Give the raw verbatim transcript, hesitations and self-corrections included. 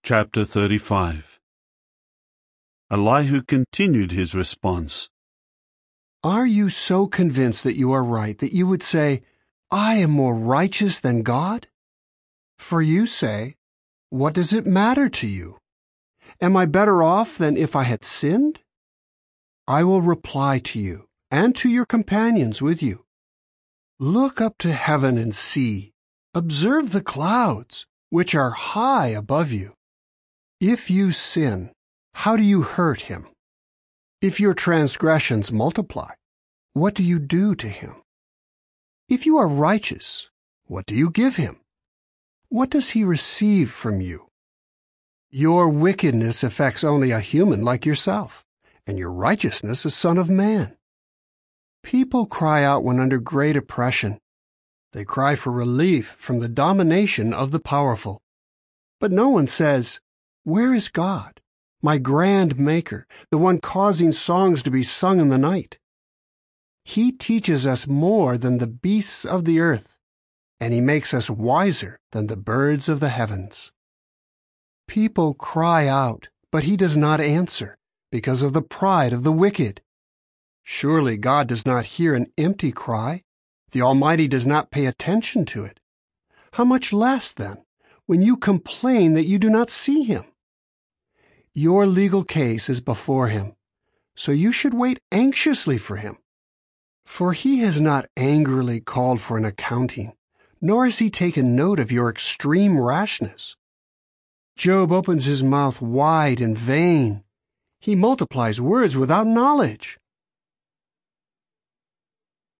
Chapter thirty-five. Elihu continued his response. Are you so convinced that you are right that you would say, I am more righteous than God? For you say, what does it matter to you? Am I better off than if I had sinned? I will reply to you and to your companions with you. Look up to heaven and see. Observe the clouds, which are high above you. If you sin, how do you hurt him? If your transgressions multiply, what do you do to him? If you are righteous, what do you give him? What does he receive from you? Your wickedness affects only a human like yourself, and your righteousness a son of man. People cry out when under great oppression. They cry for relief from the domination of the powerful. But no one says, where is God, my grand Maker, the one causing songs to be sung in the night? He teaches us more than the beasts of the earth, and he makes us wiser than the birds of the heavens. People cry out, but he does not answer, because of the pride of the wicked. Surely God does not hear an empty cry. The Almighty does not pay attention to it. How much less, then, when you complain that you do not see him? Your legal case is before him, so you should wait anxiously for him. For he has not angrily called for an accounting, nor has he taken note of your extreme rashness. Job opens his mouth wide in vain. He multiplies words without knowledge.